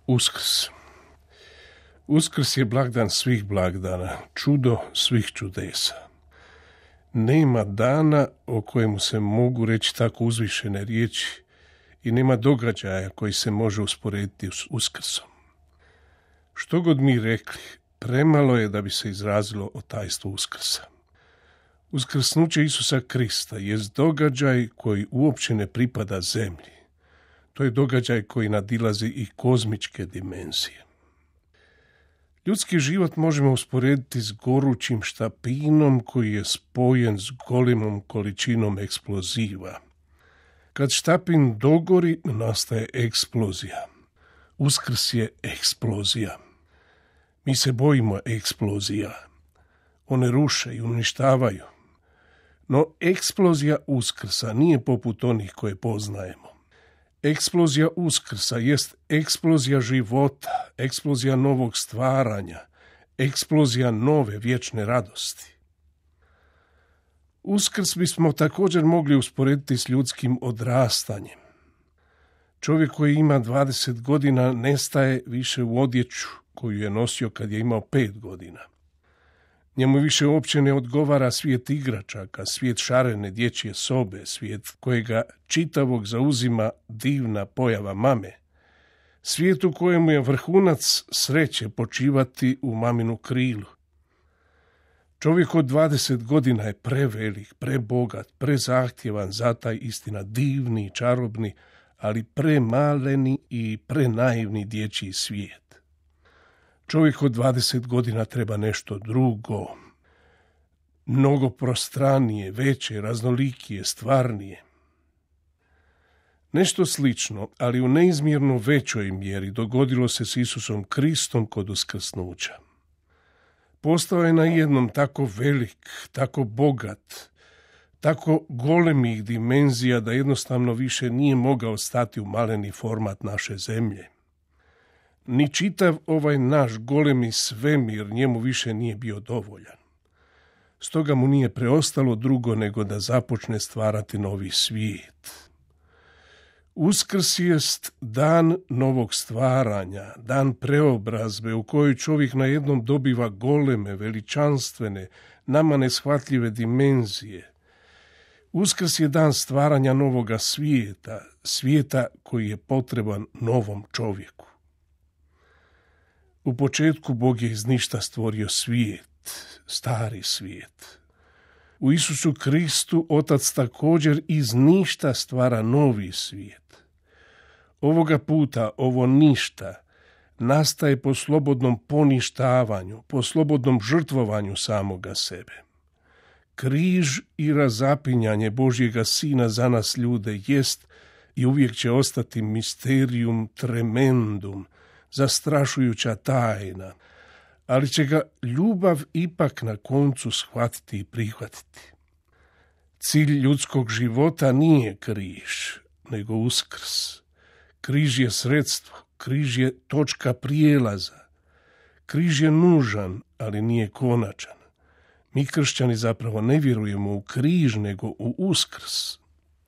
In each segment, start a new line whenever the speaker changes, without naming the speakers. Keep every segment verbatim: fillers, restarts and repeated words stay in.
Uskrs. Uskrs je blagdan svih blagdana, čudo svih čudesa. Nema dana o kojemu se mogu reći tako uzvišene riječi i nema događaja koji se može usporediti s Uskrsom. Što god mi rekli, premalo je da bi se izrazilo o tajstvu Uskrsa. Uskrsnuće Isusa Krista jest događaj koji uopće ne pripada zemlji. To je događaj koji nadilazi i kozmičke dimenzije. Ljudski život možemo usporediti s gorućim štapinom koji je spojen s golemom količinom eksploziva. Kad štapin dogori, nastaje eksplozija. Uskrs je eksplozija. Mi se bojimo eksplozija. One ruše i uništavaju. No eksplozija Uskrsa nije poput onih koje poznajemo. Eksplozija Uskrsa jest eksplozija života, eksplozija novog stvaranja, eksplozija nove vječne radosti. Uskrs bismo također mogli usporediti s ljudskim odrastanjem. Čovjek koji ima dvadeset godina nestaje više u odjeću koju je nosio kad je imao pet godina. Njemu više uopće ne odgovara svijet igračaka, svijet šarene dječje sobe, svijet kojega čitavog zauzima divna pojava mame. Svijet u kojemu je vrhunac sreće počivati u maminu krilu. Čovjek od dvadeset godina je prevelik, prebogat, prezahtjevan za taj istina divni i čarobni, ali premaleni i prenaivni dječji svijet. Čovjek od dvadeset godina treba nešto drugo, mnogo prostranije, veće, raznolikije, stvarnije. Nešto slično, ali u neizmjerno većoj mjeri dogodilo se s Isusom Kristom kod uskrsnuća. Postao je na jednom tako velik, tako bogat, tako golemih dimenzija da jednostavno više nije mogao stati u maleni format naše zemlje. Ni čitav ovaj naš golemi svemir njemu više nije bio dovoljan. Stoga mu nije preostalo drugo nego da započne stvarati novi svijet. Uskrs jest dan novog stvaranja, dan preobrazbe u kojoj čovjek najednom dobiva goleme, veličanstvene, nama neshvatljive dimenzije. Uskrs je dan stvaranja novoga svijeta, svijeta koji je potreban novom čovjeku. U početku Bog je iz ništa stvorio svijet, stari svijet. U Isusu Kristu Otac također iz ništa stvara novi svijet. Ovoga puta ovo ništa nastaje po slobodnom poništavanju, po slobodnom žrtvovanju samoga sebe. Križ i razapinjanje Božjega Sina za nas ljude jest i uvijek će ostati misterium tremendum, zastrašujuća tajna, ali će ga ljubav ipak na koncu shvatiti i prihvatiti. Cilj ljudskog života nije križ, nego uskrs. Križ je sredstvo, križ je točka prijelaza. Križ je nužan, ali nije konačan. Mi kršćani zapravo ne vjerujemo u križ, nego u uskrs.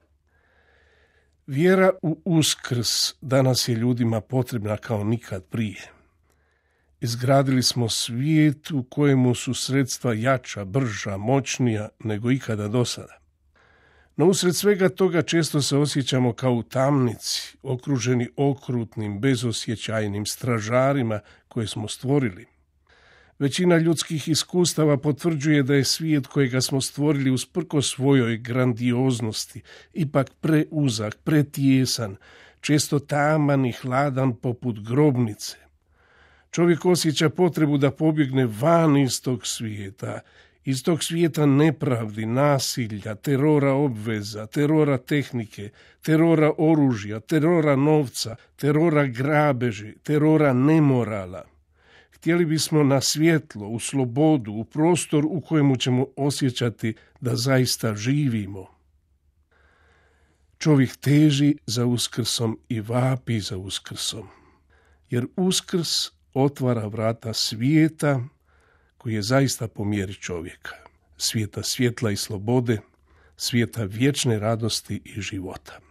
Vjera u uskrs danas je ljudima potrebna kao nikad prije. Izgradili smo svijet u kojemu su sredstva jača, brža, moćnija nego ikada do sada. No usred svega toga često se osjećamo kao u tamnici, okruženi okrutnim, bezosjećajnim stražarima koje smo stvorili. Većina ljudskih iskustava potvrđuje da je svijet kojega smo stvorili usprkos svojoj grandioznosti ipak preuzak, pretjesan, često taman i hladan poput grobnice. Čovjek osjeća potrebu da pobjegne van iz tog svijeta, iz tog svijeta nepravdi, nasilja, terora obveza, terora tehnike, terora oružja, terora novca, terora grabeži, terora nemorala. Htjeli bismo na svjetlo, u slobodu, u prostor u kojemu ćemo osjećati da zaista živimo. Čovjek teži za Uskrsom i vapi za Uskrsom, jer Uskrs otvara vrata svijeta koji je zaista po mjeri čovjeka, svijeta svjetla i slobode, svijeta vječne radosti i života.